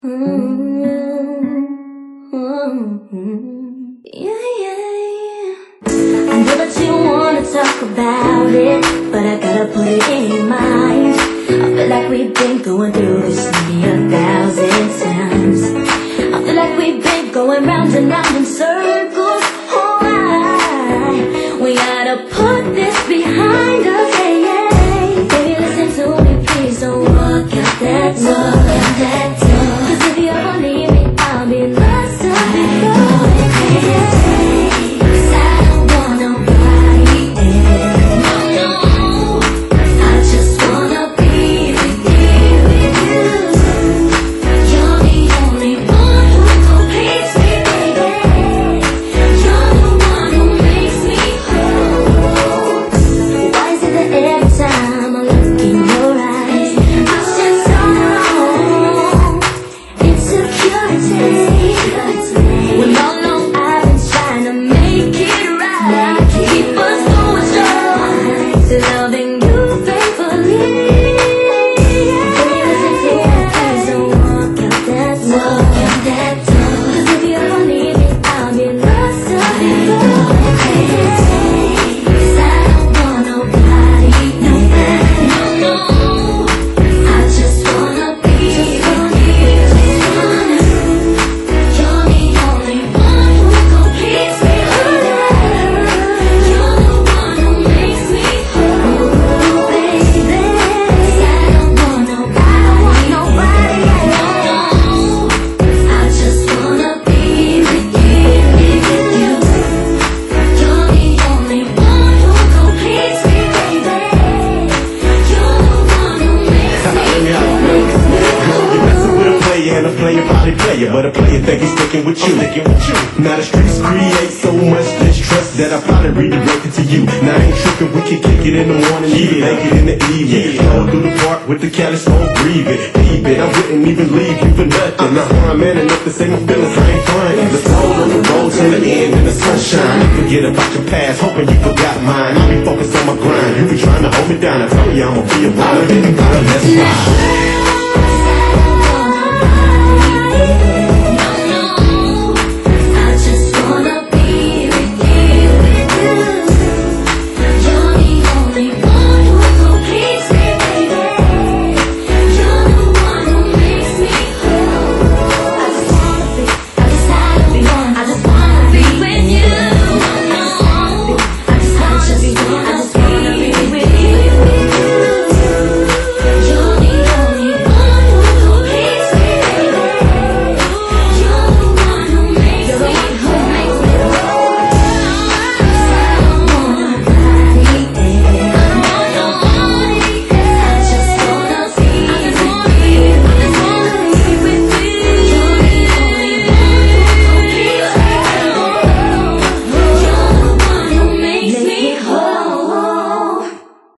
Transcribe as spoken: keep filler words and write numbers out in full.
Mm-hmm. Yeah, yeah, yeah. I know that you wanna talk about it, but I gotta put it in your mind. I feel like we've been going through this maybe a thousand times. I feel like we've been going round and round in circles. Oh, I, we gotta put this behind us. Hey, yeah. Baby, listen to me, please don't walk out that door. Walk out that door. 'Cause if you ever leave me, I'll be lost to be going crazy. 'Cause I don't want nobody else. No, no, I just wanna be with you, with you. You're the only one who completes me, baby. You're the one who makes me whole. Why is it that every time I look in your eyes, I sense something insecurity? When all along I've been trying to make it right, keep us going strong, loving you faithfully. Baby, listen to me, please don't walk out that door. Walk out that door. 'Cause if you ever leave me, I'll be lost to be going crazy. 'Cause I don't want nobody, nobody, no, no. I just wanna be with you. You're the only one who completes me, baby. You're the one who makes me whole, baby. 'Cause I don't want nobody, nobody, no, no. I just wanna be with you, with you. You're the only one who completes me, baby. You're the one who makes me whole. You're messing with a player and a player probably player, but a player think he's sticking with you. Now the streets create so much distrust that I probably redirect it to you. Now I ain't tripping, we can kick it in the morning, even make it in the evening. Stroll through the park with the Cali smoke, breathe it, leave it. I wouldn't even leave you for nothing. That's why I'm man enough to say my feelings ain't fine. Let's roll on the road till the end in the sunshine. Don't forget about your past, hoping you forgot mine. I'll be focused on my grind. You be trying to hold me down, I told you I'ma be a wild baby girl. Let's ride.